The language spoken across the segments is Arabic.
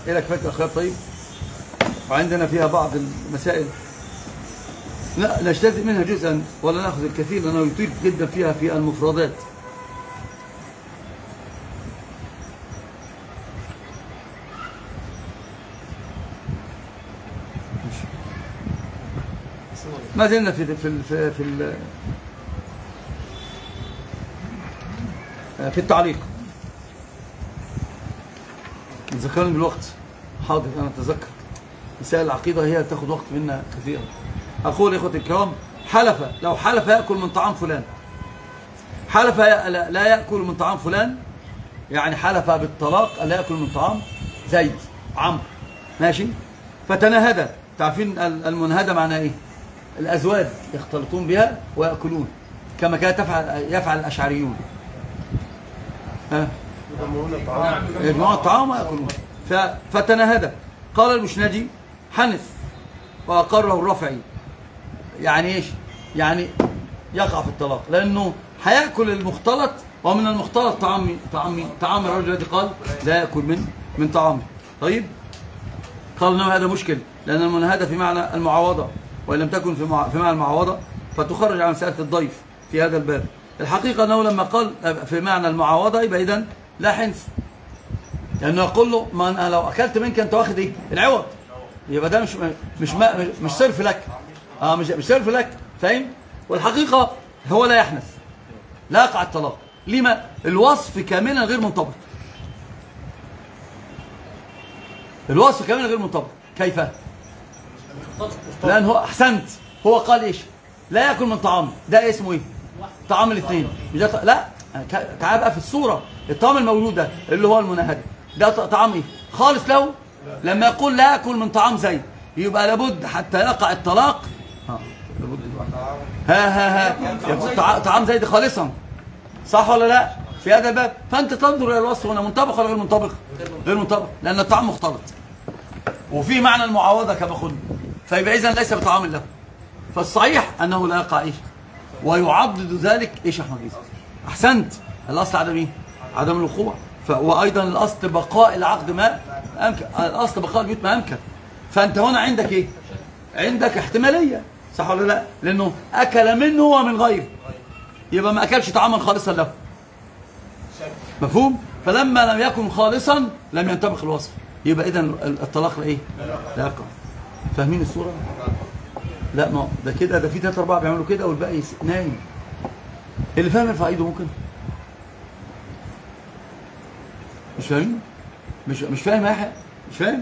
إيه لك فكرة أخلاق طيب؟ وعندنا فيها بعض المسائل لا نجتزئ منها جزءا ولا نأخذ الكثير لأنه يطيل جدا فيها في المفردات. ما زلنا في التعليق. ذكرني بالوقت. حاضر أنا أتذكر. مسائل العقيدة هي تأخذ وقت منا كثيرا. أقول يا إخوتي الكرام لو حلف يأكل من طعام فلان، حلف لا يأكل من طعام فلان، يعني حلف بالطلاق لا يأكل من طعام زيد عمرو، ماشي، فتنهد. تعرفين المنهدة معناها إيه؟ الأزواج يختلطون بها ويأكلون كما كانت يفعل الأشعريون. يجمعون الطعام ويأكلون. فتنهد. قال المشنجي حنث وأقره الرفعي، يعني إيش؟ يعني يقع في الطلاق، لأنه هيأكل المختلط، ومن المختلط طعام الرجل الذي قال لا يأكل من طعامه. طيب قال إنه هذا مشكل، لأن المنهدة في معنى المعاوضة، وإن لم تكن في معنى المعاوضة فتخرج عن مسألة الضيف في هذا الباب. الحقيقة أنه لما قال في معنى المعاوضة يبقى إذن لا حنث، لأنه يقول له ما أنا لو أكلت منك أنت واخد إيه؟ العوض. يبقى ده مش صرف لك، مش صرف لك، فاهم؟ والحقيقة هو لا يحنث، لا يقع الطلاق. لما؟ الوصف كاملا غير منطبق. الوصف كاملا غير منطبق. كيف؟ لأن هو أحسنت، هو قال إيش؟ لا يأكل من طعام، ده اسمه إيه؟ طعام الاثنين. لا تعال بقى في الصورة، الطعام الموجود ده اللي هو المنهدة ده طعام إيه؟ خالص له. لما يقول لا يأكل من طعام زيد يبقى لابد حتى يقع الطلاق لابد يكون طعام زيد خالصا، صح ولا لا؟ في هذا الباب. فأنت تنظر إلى الوصف هنا منطبق ولا غير منطبق؟ غير منطبق، لأن الطعام مختلط وفي معنى المعاوضة كما قلنا، فيبقى إذن ليس بطعام له. فالصحيح أنه لا يقع إيش؟ ويعضد ذلك إيش يا أحمد جيزة؟ أحسنت. الأصل عدم إيه؟ عدم الوقوع. وأيضا الأصل بقاء العقد ما أمكن، الأصل بقاء البيوت ما أمكن. فأنت هنا عندك إيه؟ عندك احتمالية، صح ولا لا؟ لأنه أكل منه ومن غيره، يبقى ما أكلش طعاما خالصا له. مفهوم؟ فلما لم يكن خالصا لم ينطبق الوصف، يبقى إذن الطلاق إيه؟ لا يقع. فاهمين الصورة؟ لا ما ده كده، ده في 3 4 بيعملوا كده والباقي نايم. اللي فاهم يرفع ايده ممكن؟ مش فاهمين؟ مش فاهم يا يحيى؟ مش فاهم؟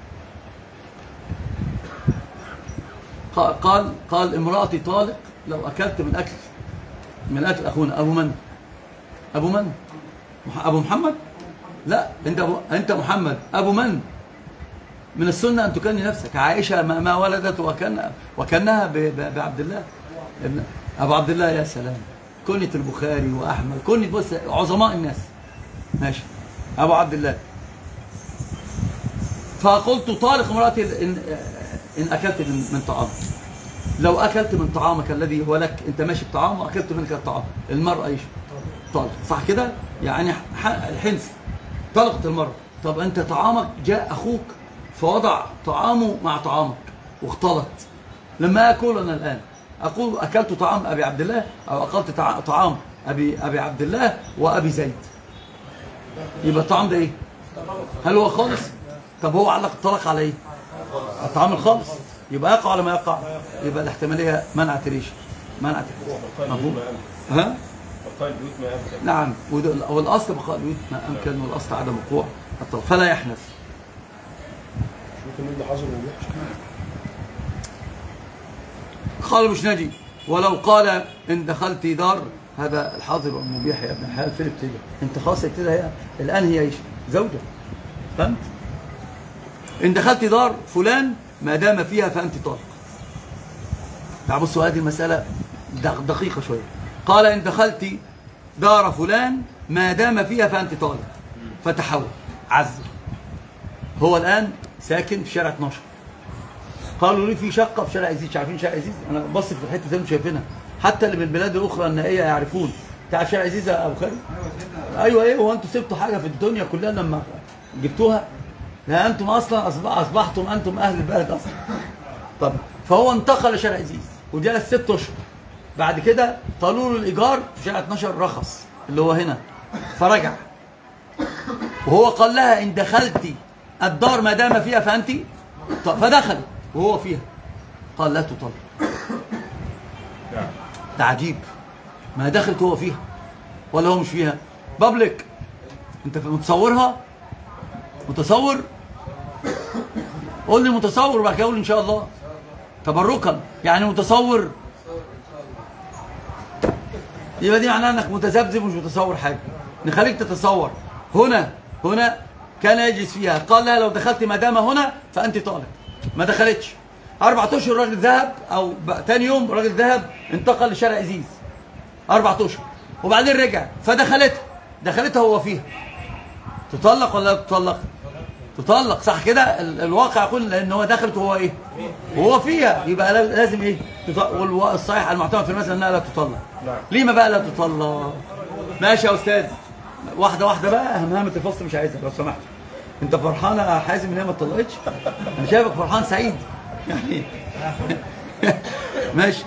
قال امرأتي طالق لو أكلت من أكل أخونا. أبو من؟ أبو محمد؟ لا أنت محمد. أبو من؟ من السنة أن تكني نفسك. عائشة ما ولدت وكنها بعبد الله أبو عبد الله. يا سلام، كنية البخاري وأحمد، كنية بص عظماء الناس، ماشي، أبو عبد الله. فقلت طالق امرأتي إن أكلت من طعام. لو أكلت من طعامك الذي هو لك، أنت ماشي بطعام وأكلت منك الطعام، المرأة إيش؟ طالق، صح كده؟ يعني الحنث طلقت المرأة. طب أنت طعامك جاء أخوك فوضع طعامه مع طعامك واختلط. لما أكل أنا الآن أقول أكلت طعام أبي عبد الله أو أكلت طعام أبي عبد الله وأبي زيد، يبقى الطعام ده إيه؟ هل هو خالص؟ طب هو علق الطلاق على إيه؟ الطعام الخالص. يبقى يقع ولا ما يقع؟ يبقى الاحتمالية منعت ريش، منعت. مفهوم؟ ها؟ بقاء البيوت ما أمكن. نعم، والأصل بقاء البيوت ما أمكن، والأصل عدم وقوع الطلاق، فلا يحنث. ممكن اللي حصل وبيحصل. قال المشنجي ولو قال إن دخلت دار، هذا الحاضر والمبيح يا ابن الحلال فين ابتدى؟ أنت خلاص ابتدى الآن هي ايش؟ زوجة، فهمت؟ إن دخلت دار فلان ما دام فيها فأنت طالق. تعال بصوا هذه المسألة دقيقة شوية. قال إن دخلت دار فلان ما دام فيها فأنت طالق، فتحول عزل. هو الآن ساكن في شارع 12، قالوا لي في شقة في شارع عزيز. عارفين شارع عزيز؟ أنا بص في الحتة اللي انتم شايفينها، حتى اللي من البلاد الأخرى النائية يعرفون. تعرف شارع عزيز يا أبو خالد؟ أيوه. إيه هو أنتوا سبتوا حاجة في الدنيا كلها لما جبتوها؟ لا أنتم أصلا أصبحتم أنتم أهل البلد أصلا. طب فهو انتقل لشارع عزيز وجلس 6 أشهر. بعد كده طالوا له الإيجار في شارع 12 رخص اللي هو هنا، فرجع وهو قال لها إن دخلتي الدار ما دام فيها فأنت، فدخلت وهو فيها، قال لا تطلق. ده عجيب، ما دخلت هو فيها ولا هو مش فيها؟ بابليك، انت متصورها؟ متصور؟ قول لي متصور وبعد كده قول ان شاء الله تبركا. يعني متصور يبقى دي معناها انك متذبذب ومش متصور حاجه. نخليك تتصور. هنا كان يجلس فيها، قال لها لو دخلت ما دام هنا فانت طالق. ما دخلتش. 4 أشهر الراجل ذهب، او تاني يوم الراجل ذهب انتقل لشارع عزيز 4 أشهر وبعدين رجع دخلتها هو فيها. تطلق ولا لا تطلق؟ تطلق، صح كده؟ الواقع يقول لان هو دخلت وهو ايه؟ وهو فيها، يبقى لازم ايه؟ والصحيح المعتمد في المسألة انها لا تطلق. ليه ما بقى لا تطلق؟ ماشي يا استاذ، واحده واحده بقى. همهمه الفصل مش عايزها لو سمحت. انت فرحان يا حازم ان هي ما اتطلقتش؟ انا شايفك فرحان سعيد يعني. ماشي.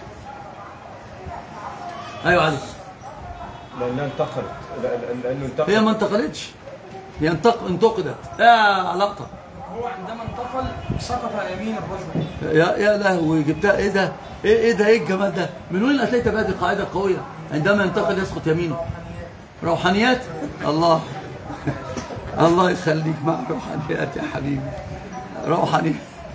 ايوه علي. لانها انتقلت. لانه انتقلت. هي ما انتقلتش، هي انتقدت. يا لقطه. هو عندما انتقل سقط يمين الرجل. يا لهوي، جبتها ايه ده؟ ايه ده؟ ايه الجمال ده؟ من وين اتيت بهذه القاعده القويه؟ عندما ينتقل يسقط يمينه. روحانيات. الله الله يخليك مع روحانيات يا حبيبي. روحانيات.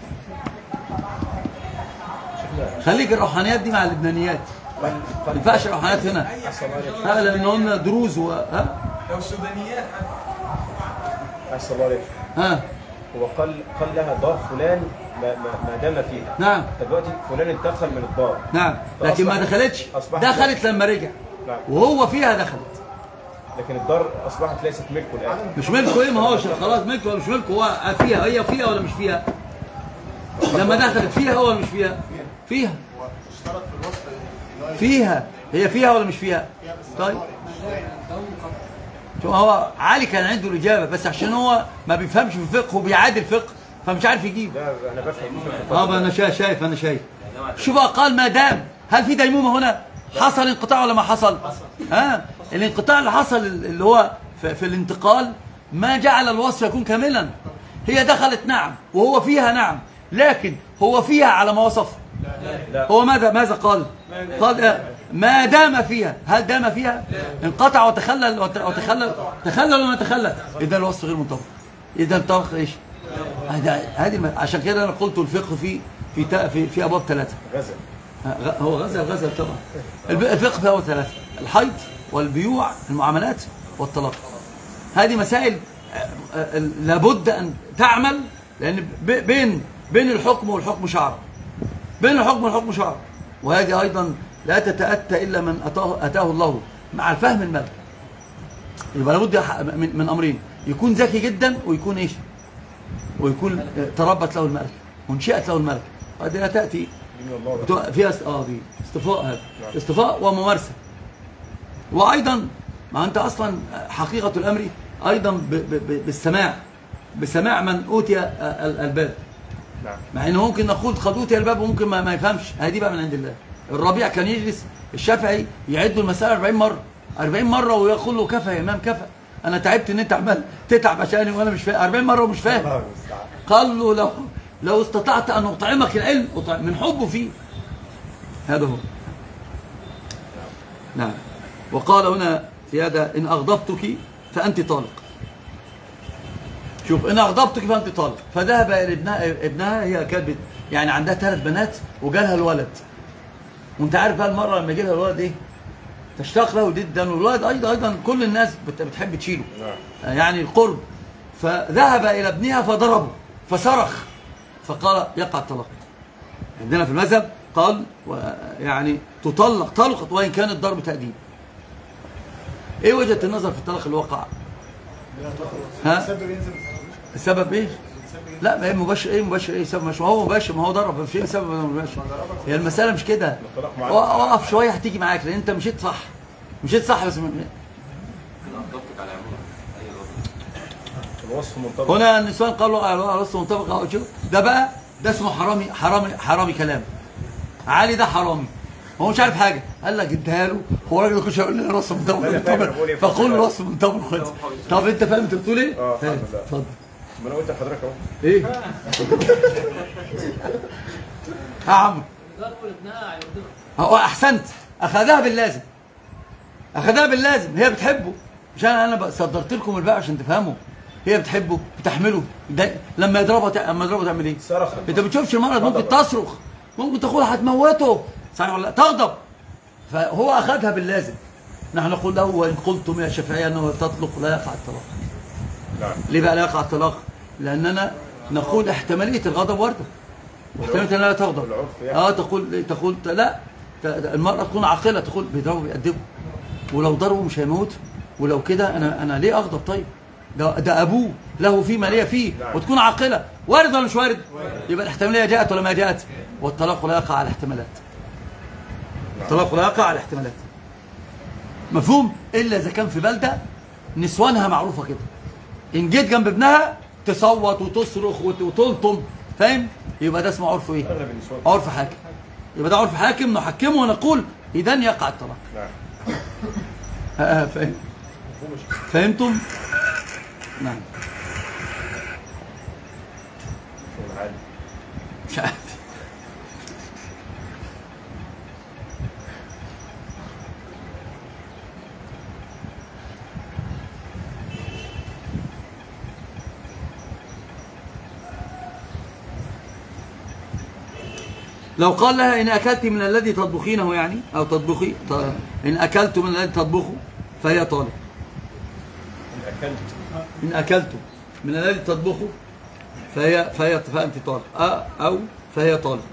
خليك الروحانيات دي مع اللبنانيات. ما ينفعش الروحانيات هنا. لان قلنا دروز لو السودانيات احسن الله عليك. هو قال لها دار فلان ما دام فيها. نعم. دلوقتي فلان انتقل من الدار. نعم، لكن ما دخلتش. دخلت لما رجع. نعم. وهو فيها دخلت. لكن الدار اصبحت ليست ملكه الان. مش ملكه. ايه؟ ما هوش خلاص ملكه ولا مش ملكه. هو فيها. هي فيها ولا مش فيها؟ لما دخلت فيها هو ولا مش فيها؟ فيها. فيها. هي فيها ولا مش فيها؟ طيب شو هو علي كان عنده الاجابه، بس عشان هو ما بيفهمش في الفقه وبيعادل الفقه فمش عارف يجيب. لا انا بفهم. انا شايف. انا شايف. شو بقى قال ما دام؟ هل في ديمومه هنا؟ حصل انقطاع ولا ما حصل؟ الانقطاع اللي حصل اللي هو في الانتقال ما جعل الوصف يكون كاملا. هي دخلت نعم وهو فيها نعم، لكن هو فيها على ما وصف. لا. هو ماذا قال؟ قال ما دام فيها. هل دام فيها؟ انقطع وتخلل تخلل ولا ما تخلل؟ اذا الوصف غير منطبق. اذا انطبق ايش؟ هذه عشان كده انا قلت الفقه في ابواب 3. هو غزل طبعا. الفقه في ابواب 3: الحيض والبيوع، المعاملات والطلاق. هذه مسائل لابد ان تعمل، لان بين الحكم والحكم شعر. بين الحكم والحكم شعر. وهذه ايضا لا تتاتى الا من اتاه الله مع الفهم الملك. يبقى لابد من امرين: يكون ذكي جدا، ويكون ايش؟ ويكون تربت له الملك وانشئت له الملك. هذه لا تاتي فيها دي اصطفاء. هذا اصطفاء وممارسه. وايضا ما انت اصلا حقيقه الامر ايضا بسماع من اوتي الباب. مع انه ممكن نقول قد اوتي الباب وممكن ما يفهمش. هذه بقى من عند الله. الربيع كان يجلس الشافعي يعد المساله 40 مره ويقول له كفى يا امام كفى، انا تعبت ان انت عمال تتعب عشاني وانا مش فاهم 40 مره ومش فاهم. قال له لو استطعت ان اطعمك العلم من حبه فيه. هذا هو. نعم. وقال هنا في هذا: ان اغضبتك فانت طالق. شوف، ان اغضبتك فانت طالق. فذهب الى ابنها. هي كانت يعني عندها 3 بنات وجالها الولد. وانت عارف بقى المره لما يجي لها الولد ايه؟ تشتاق له جدا. والولد ايضا كل الناس بتحب تشيله، يعني القرب. فذهب الى ابنها فضربه فصرخ فقال يقع الطلاق. عندنا في المذهب قال يعني طلقت وان كان الضرب تأديب. ايه وجهة النظر في الطلاق الواقع؟ السبب ايه؟ لا، ما هي مباشر. ايه سبب؟ مش هو مباشر، ما هو ضرب. مش ايه سبب مباشر. هي المسألة مش كده. وقف شوية هتيجي معاك، لان انت مشيت صح بس وصف منطبق. هنا النسوان قالوا وصف منطبق. ده بقى ده اسمه حرامي كلام. علي ده حرامي، هو مش عارف حاجه، قال لك اديها له، هو الراجل كل شويه يقول لي وصف منطبق فقول له وصف منطبق خلص. طب انت فاهم انت بتقول ايه؟ اه الحمد لله. اتفضل. ما انا قلت لحضرتك اهو. ايه؟ يا عم هو احسنت، اخذها باللازم، هي بتحبه، مش انا صدرت لكم الباقي عشان تفهموا. هي بتحبه، بتحمله، لما يضربها تعمل ايه؟ صرخ. انت ما بتشوفش المرض، ممكن تصرخ، ممكن تاخدها هتموته، صحيح ولا لا؟ تغضب. فهو اخذها باللازم. نحن نقول له وان قلتم يا شافعيه انه تطلق لا يقع الطلاق. نعم. ليه بقى لا يقع الطلاق؟ لاننا نقول احتماليه الغضب وارده، واحتماليه انها لا تغضب. تقول لا، المراه تكون عاقله، تقول بيضربوا بيأدبوا، ولو ضربوا مش هيموتوا، ولو كده انا ليه اغضب؟ طيب ده ابوه له فيه ما ليه فيه، وتكون عاقله. وارد ولا مش وارد؟ يبقى الاحتماليه جاءت ولا ما جاءت؟ والطلاق لا يقع على الاحتمالات. الطلاق لا يقع على الاحتمالات. مفهوم؟ الا اذا كان في بلده نسوانها معروفه كده، ان جيت جنب ابنها تصوت وتصرخ وتلطم، فاهم؟ يبقى ده اسمه عرف ايه؟ عرف حاكم. يبقى ده عرف حاكم نحكمه ونقول اذا يقع الطلاق. نعم. فاهم؟ فهمتم؟ نعم. مش عارف. لو قال لها إن أكلت من الذي تطبخينه، يعني أو تطبخي، إن أكلت من الذي تطبخه فهي طالق. إن أكلت من الذي تطبخه فأنت طالق، أو فهي طالق.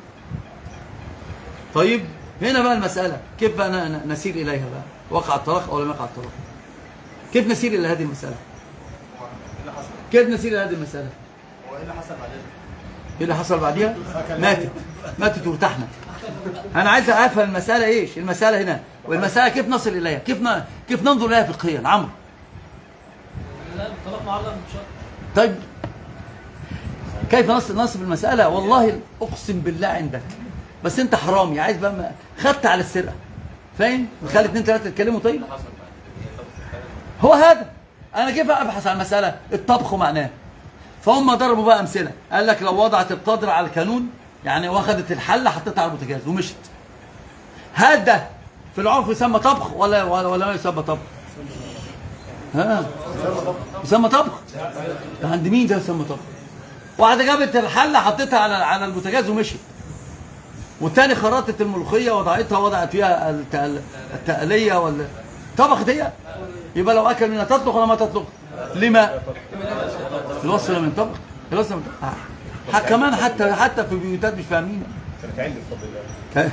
طيب هنا بقى المسألة كيف بقى نسير إليها بقى؟ وقع الطلاق أو لم يقع الطلاق؟ كيف نسير إلى هذه المسألة؟ كيف نسير إلى هذه المسألة؟ هو ايه اللي حصل بعدين؟ ايه اللي حصل بعديها؟ ماتت وارتحنا. انا عايز افهم المساله ايش؟ المساله هنا، والمساله كيف نصل اليها؟ كيف ننظر اليها فقهيا؟ عمرو. لا الطلاق معلق بشرط. طيب كيف نصف المساله؟ والله اقسم بالله عندك، بس انت حرامي عايز بقى خدت على السرقه، فاهم؟ نخلي 2 3 يتكلموا. طيب هو هذا، انا كيف ابحث عن المساله؟ الطبخ معناه. فهم ضربوا بقى امثله، قال لك لو وضعت القدر على الكانون، يعني واخدت الحله حطيتها على البوتاجاز ومشت، هذا في العرف يسمى طبخ ولا ما يسمى طبخ؟ ها؟ يسمى طبخ؟ ده عند مين ده يسمى طبخ؟ واحده جابت الحله حطيتها على البوتاجاز ومشت، والتاني خرطت الملوخيه وضعت فيها التقليه ولا طبخت هي؟ يبقى لو اكل منها تطبخ ولا ما تطبخ؟ لما؟ الوصف لم ينطبق. الوصف لم ينطبق. كمان حتى في بيوتات مش فاهمين. كانت عندي بفضل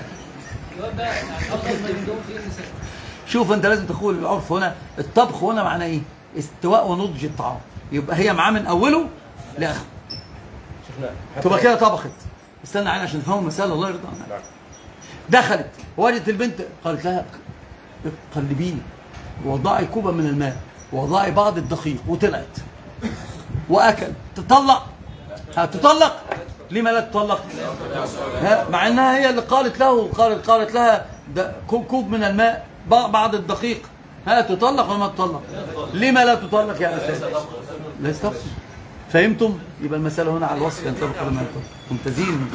الله. شوف انت لازم تقول العرف هنا، الطبخ هنا معناه ايه؟ استواء ونضج الطعام، يبقى هي معاه من اوله لاخره. تبقى كده طبخت. استنى عين عشان تفهموا المساله، الله يرضى عنك. دخلت وجدت البنت، قالت لها قلبيني وضعي كوبا من الماء وضعي بعض الدقيق، وطلعت واكل. تطلق؟ هتطلق؟ لما لا تطلق؟ مع انها هي اللي قالت له، قالت لها كوب من الماء بعض الدقيق، تطلق ولا ما تطلق؟ لما لا تطلق يا اساس؟ لا يستقبل. فهمتم؟ يبقى المساله هنا على الوصف ينطبق ولا ما ينطبق. ممتازين.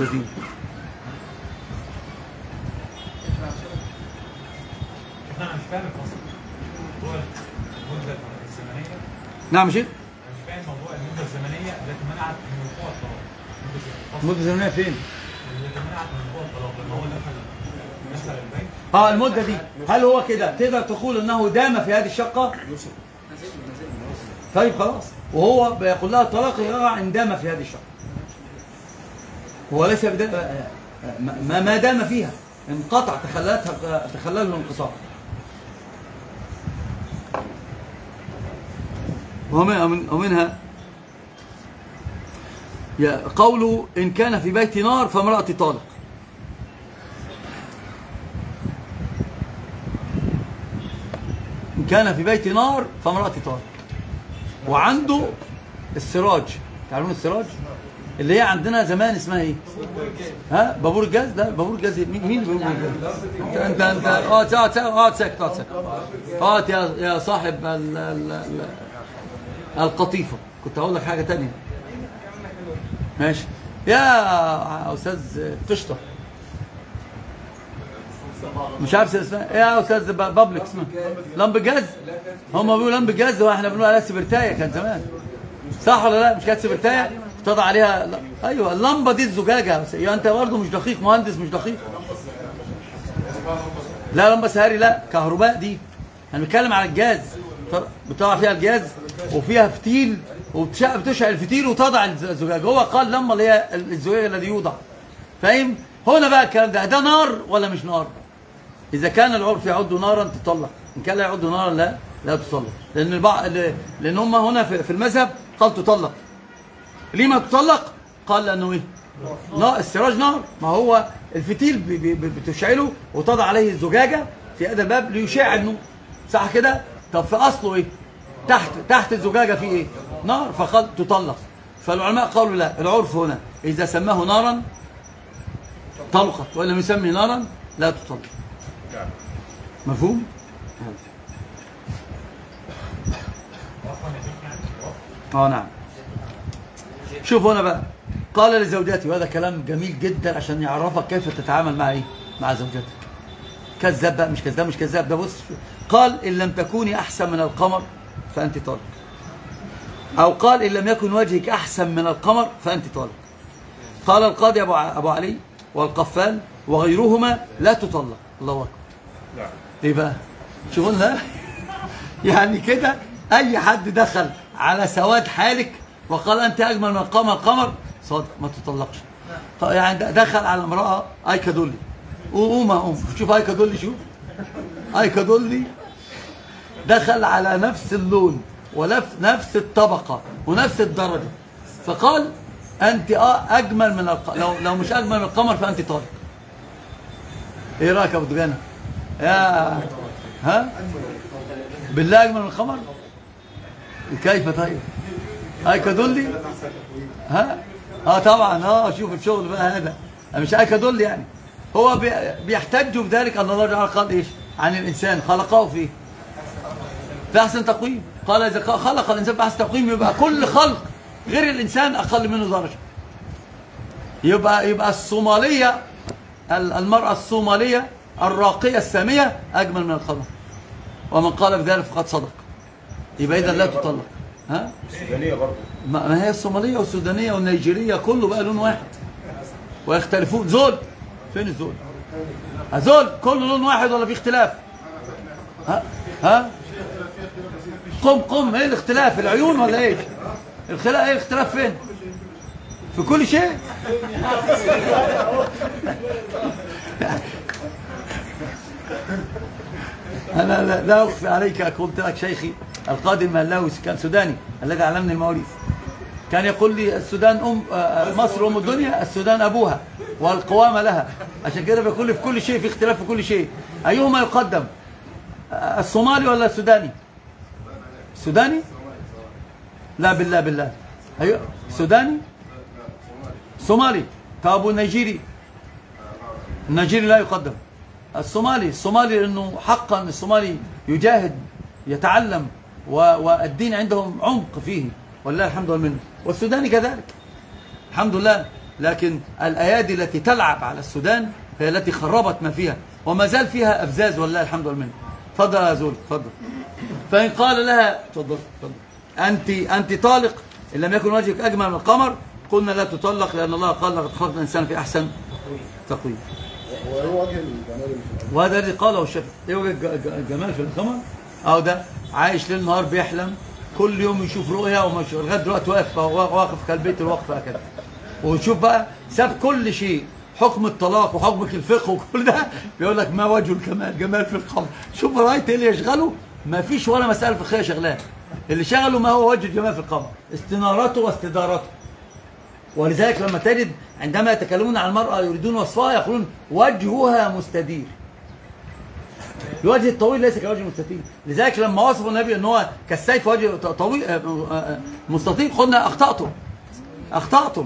انا مش فاهم الفصل. هو المده الزمنيه. نعم شيخ؟ مش فاهم موضوع المده الزمنيه التي منعت من وقوع الطلاق. المده الزمنيه فين؟ التي منعت من وقوع الطلاق لما هو دخل البيت. المده دي هل هو كده تقدر تقول انه دام في هذه الشقه؟ طيب خلاص، وهو بيقول لها الطلاق يقع ان دام في هذه الشقه. هو ليس ما دام فيها، انقطع، تخلله الانقطاع. ومنها قوله إن كان في بيت نار فامرأتي طالق. إن كان في بيت نار فامرأتي طالق. وعنده السراج، تعرفون السراج اللي هي عندنا زمان اسمها ايه؟ ها بابور الجاز؟ لا بابور الجاز مين بابور الجاز؟ انت اقعد ساكت اقعد يا صاحب القطيفه. كنت هقول لك حاجه تانية. ماشي يا استاذ قشطه، مش عارف اسمها ايه يا استاذ بابليك، اسمها لمب جاز. هم بيقولوا لمب جاز واحنا بنقول عليها سبرتايه كان زمان، صح ولا لا؟ مش كانت سبرتايه تضع عليها ايوه اللمبه دي الزجاجه. يعني انت برضه مش دقيق، مهندس مش دقيق. لا لمبه سهاري، لا كهرباء دي. انا بنتكلم على الجاز، بتضع فيها الجاز وفيها فتيل وبتشعل الفتيل وتضع الزجاجه. هو قال لمبه اللي هي الزجاجه الذي يوضع، فاهم؟ هنا بقى الكلام ده نار ولا مش نار؟ اذا كان العرف يعد نارا تطلق، ان كان لا يعد نارا لا تطلق، لان هم هنا في المذهب قال تطلق. ليه ما تطلق؟ قال لانه ايه؟ لا السراج نار، ما هو الفتيل بتشعله وتضع عليه الزجاجه في هذا الباب ليشع النور، صح كده؟ طب في اصله ايه؟ تحت الزجاجه في ايه؟ نار، فقال تطلق. فالعلماء قالوا لا، العرف هنا اذا سماه نارا طلقت، وإن لم يسمي نارا لا تطلق. مفهوم؟ نعم. شوف هنا بقى قال لزوجته، وهذا كلام جميل جدا عشان يعرفك كيف تتعامل مع ايه؟ مع زوجتك. كذاب بقى، مش كذاب ده. بص قال ان لم تكوني احسن من القمر فانت طالق، او قال ان لم يكن وجهك احسن من القمر فانت طالق. قال القاضي ابو علي والقفال وغيرهما لا تطلق. الله اكبر. ليه بقى؟ شغلنا يعني كده اي حد دخل على سواد حالك وقال انت اجمل من القمر صادق ما تطلقش. يعني دخل على امراه ايكا دولي، قوم شوف ايكا دولي، شوف ايكا دولي دخل على نفس اللون ونفس الطبقه ونفس الدرجه، فقال انت اجمل من لو مش اجمل من القمر فانت طالق. ايه رايك يا ابو دجانه؟ يا ها بالله اجمل من القمر؟ كيف طيب؟ ايكا دولي ها طبعا شوف الشغل بقى هذا مش ايكا دولي. يعني هو بيحتجوا بذلك ان الله تعالى قال ايش عن الانسان؟ خلقه في احسن تقويم. قال اذا خلق الانسان في احسن تقويم يبقى كل خلق غير الانسان اقل منه درجه. يبقى الصوماليه، المراه الصوماليه الراقيه الساميه اجمل من القمر، ومن قال بذلك فقد صدق. يبقى اذا لا تطلق. ها السودانيه برضه، ما هي الصوماليه والسودانيه والنيجيريه كله بقى لون واحد ويختلفون. زول فين الزول؟ زول كله لون واحد ولا في اختلاف؟ ها قم ايه الاختلاف؟ العيون ولا ايه؟ ايه الاختلاف فين؟ في كل شيء. انا لا اخفي عليك، قلت لك شيخي القاضي المهلاوي كان سوداني الذي علمني المواريث، كان يقول لي السودان مصر ام الدنيا، السودان ابوها والقوامه لها. عشان كده بيقول لي في كل شيء في اختلاف في كل شيء. ايهما يقدم، الصومالي ولا السوداني؟ السوداني؟ لا بالله ايوه السوداني صومالي. طب والنيجيري؟ النيجيري لا يقدم. الصومالي لانه حقا الصومالي يجاهد يتعلم والدين عندهم عمق فيه ولله الحمد والمنه، والسوداني كذلك الحمد لله. لكن الايادي التي تلعب على السودان هي التي خربت ما فيها وما زال فيها افزاز ولله الحمد والمنه. تفضل يا زول تفضل. فان قال لها تفضل انت طالق ان لم يكن وجهك اجمل من القمر، قلنا لا تطلق لان الله قال لقد خلقنا الانسان في احسن تقويم. وهذا الذي قاله الشافعي. ايه وجه الجمال في القمر؟ ده عايش ليل نهار بيحلم، كل يوم يشوف رؤيا لغايه دلوقتي واقف كالبيت الوقفه كده. وشوف بقى ساب كل شيء، حكم الطلاق وحكم الفقه وكل ده، بيقول لك ما وجه الكمال؟ جمال في القمر. شوف رايت اللي يشغله، ما فيش ولا مساله فقهيه شغلاه، اللي شغله ما هو وجه الجمال في القمر؟ استنارته واستدارته. ولذلك لما تجد عندما يتكلمون عن المرأة يريدون وصفها يقولون وجهها مستدير. الوجه الطويل ليس كالوجه المستطيل. لذلك لما وصف النبي ان هو كالسيف وجه طويل مستطيل قلنا اخطأتم.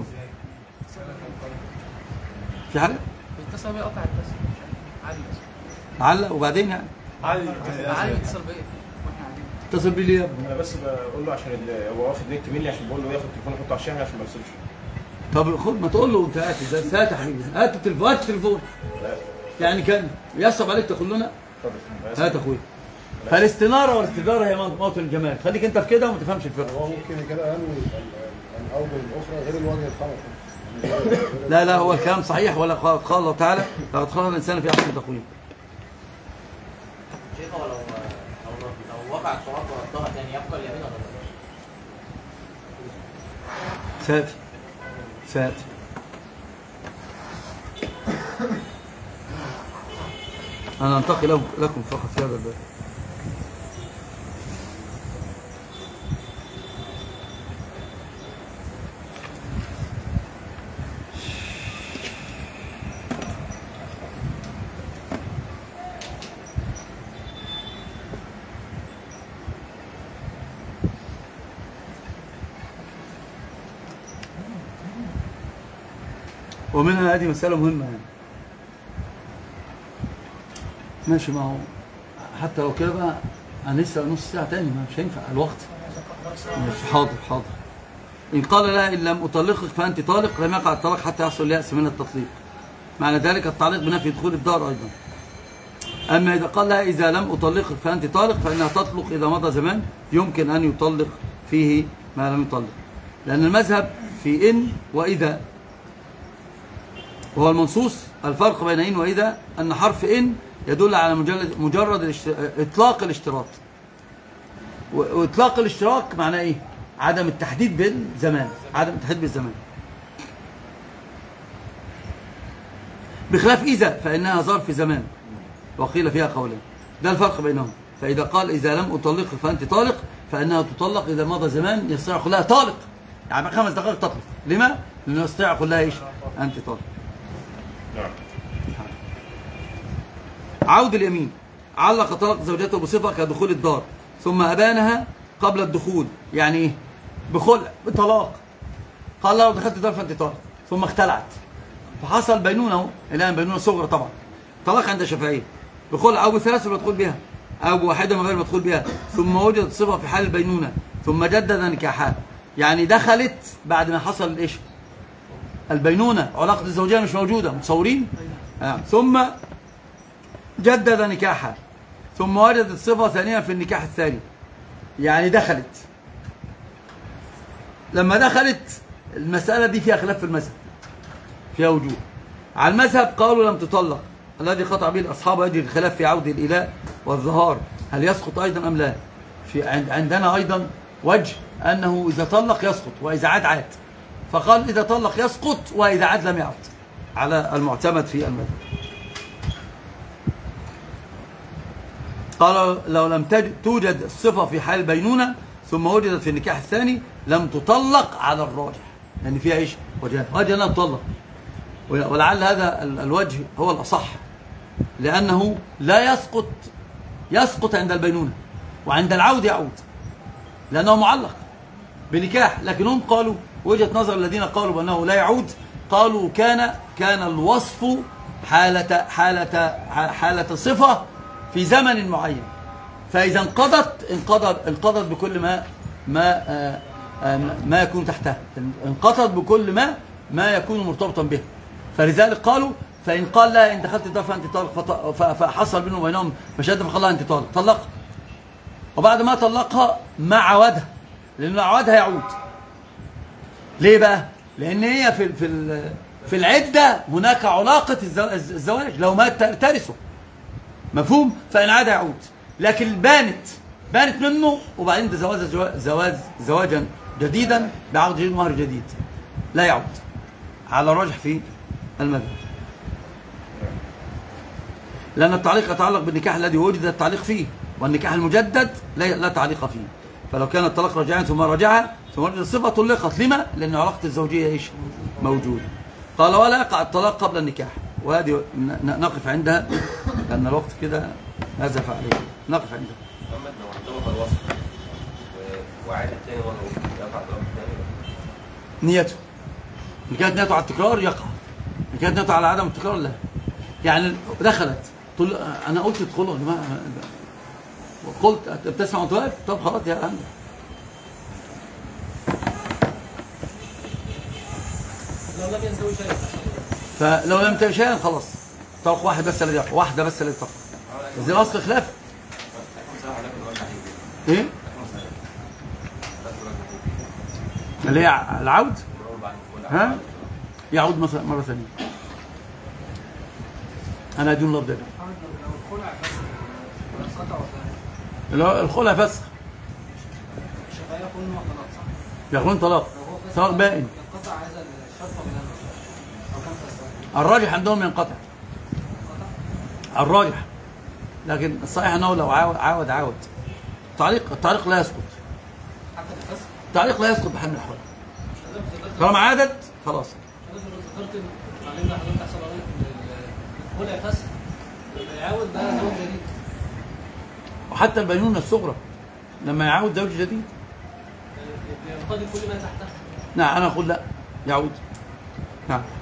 في حاجه؟ اتصل بيه قطع التسليم عادي بس علق وبعدين يعني عادي اتصل بيه واحنا قاعدين. اتصل بيه ليه يا ابني؟ انا بس بقول له عشان هو واخد نت مني، عشان بقول له ياخد تليفون يحطه على الشاحن عشان ما يفصلش. طب خد ما تقول له انت هات ازاي ساعه يا حبيبي، هات التليفون يعني كان يصعب عليك تقول لنا اتفضل. هات اخويا. فالاستناره والاستداره هي موطن الجمال، خليك انت في كده وما تفهمش الفرق. هو ممكن كده انوي الاوجه الاخرى غير الوجه الحمراء. لا هو الكلام صحيح، ولا قال الله تعالى لقد خلقنا الانسان في احسن تقويم. شيخ هو لو وقع الصواب وردها تاني يبقى اليمين ولا لا؟ ساتي أنا أنتقي لكم فقط في هذا الباب. ومنها هذه مسألة مهمة يعني. ماشي، ما هو حتى لو كده بقى هنسأل نص ساعة تاني، مش هينفع الوقت. ماشي حاضر. إن قال لها إن لم أطلقك فأنت طالق لم يقع الطلاق حتى يحصل اليأس من التطليق. معنى ذلك التعليق بنفي دخول الدار أيضا. أما إذا قال لها إذا لم أطلقك فأنت طالق فإنها تطلق إذا مضى زمان يمكن أن يطلق فيه ما لم يطلق، لأن المذهب في إن وإذا، وهو المنصوص الفرق بين إن وإذا أن حرف إن يدل على مجرد إطلاق الاشتراط. وإطلاق الاشتراك معناه إيه؟ عدم التحديد بالزمان، بخلاف إذا فإنها ظرف زمان وقيل فيها قولين. ده الفرق بينهم. فإذا قال إذا لم أطلقك فأنت طالق فإنها تطلق إذا مضى زمان يستطيع يقول لها طالق، يعني 5 دقائق تطلق. لما؟ لأنه يستطيع يقول لها إيش؟ أنت طالق. عود اليمين علق طلاق زوجته بصفة كدخول الدار ثم أبانها قبل الدخول، يعني إيه؟ بخلع بطلاق. قال لو دخلت الدار فأنت طالق، ثم اختلعت فحصل بينونة، الآن بينونة صغرى طبعا، طلاق عند الشافعية بخلع أو بثلاث مدخول بها أو بواحدة من غير مدخول بها، ثم وجدت صفة في حال البينونة ثم جدد نكاحها، يعني دخلت بعد ما حصل إيش؟ البينونة، علاقة الزوجية مش موجودة، متصورين؟ ثم جدد نكاحها ثم وجدت صفة ثانية في النكاح الثاني، يعني دخلت. لما دخلت المسألة دي فيها خلاف في المذهب، فيها وجوه. على المذهب قالوا لم تطلق، الذي قطع به الأصحاب يجري الخلاف في عود الإلاء والظهار هل يسقط أيضا أم لا. عندنا أيضا وجه أنه إذا طلق يسقط وإذا عاد عاد، فقال إذا طلق يسقط وإذا عاد لم يعد على المعتمد في المذهب. قال لو لم توجد الصفة في حال البينونة ثم وجدت في النكاح الثاني لم تطلق على الراجح، لأن فيها إيش؟ وجه لا تطلق، ولعل هذا الوجه هو الأصح، لأنه لا يسقط عند البينونة، وعند العود يعود لأنه معلق بنكاح. لكنهم قالوا وجهة نظر الذين قالوا بأنه لا يعود، قالوا كان الوصف حالة صفة في زمن معين، فإذا انقضت بكل ما يكون تحتها، انقضت بكل ما يكون مرتبطا به. فلذلك قالوا فإن قال لها إن دخلت الدار فأنت طالق، فحصل بينهم وبينهم مشاهدة، فقال لها أنت طالق، طلقها. وبعد ما طلقها ما عودها، لأن عودها يعود. ليه بقى؟ لأن هي في العدة هناك علاقة الزواج، لو مات ترثه، مفهوم؟ فإن عاد يعود. لكن بانت منه وبعدين زواجا جديدا بعقد جديد مهر جديد، لا يعود على الراجح في المذهب، لأن التعليق يتعلق بالنكاح الذي وجد التعليق فيه، والنكاح المجدد لا تعليق فيه. فلو كان الطلاق رجعا ثم رجعها ثم وجد الصفة طلقت. لما؟ لأن علاقة الزوجية إيش؟ موجودة. قال ولا يقع الطلاق قبل النكاح، وهذه نقف عندها لأن الوقت كده نزف عليه. نقف عنده. محمد لو انطبق الوصف وعاد الثاني مره يقع الطلاق الثاني. نيته ان كانت نيته على التكرار يقع، ان كانت نيته على عدم التكرار لا. يعني دخلت تقول انا قلت ادخلوا يا جماعه، قلت بتسمع وانت واقف، طب خلاص يا عم. لو لم ينتوي شيئا فلو لم ينتوي شيئا خلاص طلق واحد بس اللي يقع، واحده بس اللي تقع. زي اصل خلاف ايه اللي هي العود، ها يعود مثلا مره ثانيه. انا دون لفظ ده لو الخلع فسخ سقط ولا اللي هو الخلع فسخ الشفاعية يقولون هو طلاق صح؟ يقولون طلاق، طلاق بائن. ينقطع هذا الشرط ولا أو كان فسخ؟ الراجح عندهم ينقطع، الراجح، لكن الصحيح انه لو عاود التعليق لا يسقط، حتى الفسخ؟ التعليق لا يسقط بحال من الاحوال طالما عادت خلاص. حضرتك ذكرت معلمنا حضرتك احسن عليك الخلع فسخ يعاود بقى زوج جديد. وحتى البينونة الصغرى لما يعود زوج جديد ينقضي كل ما تحتها. نعم انا اقول لا يعود. نعم.